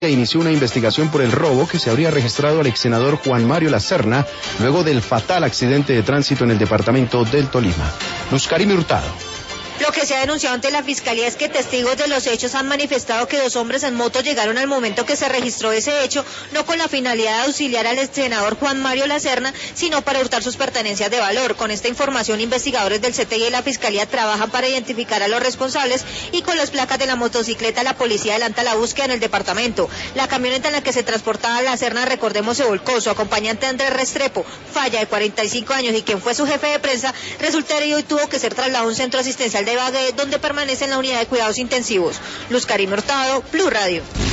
se inició una investigación por el robo que se habría registrado al ex senador Juan Mario Lacerna luego del fatal accidente de tránsito en el departamento del Tolima. Luz Karime Hurtado. Lo que se ha denunciado ante la Fiscalía es que testigos de los hechos han manifestado que dos hombres en moto llegaron al momento que se registró ese hecho, no con la finalidad de auxiliar al ex senador Juan Mario Lacerna, sino para hurtar sus pertenencias de valor. Con esta información, investigadores del CTI y la Fiscalía trabajan para identificar a los responsables y con las placas de la motocicleta la policía adelanta la búsqueda en el departamento. La camioneta en la que se transportaba Lacerna, recordemos, se volcó. Su acompañante Andrés Restrepo, falla de 45 años y quien fue su jefe de prensa, resultó herido y tuvo que ser trasladado a un centro asistencial de Ibagué, donde permanece en la unidad de cuidados intensivos. Luz Karime Hurtado, Blue Radio.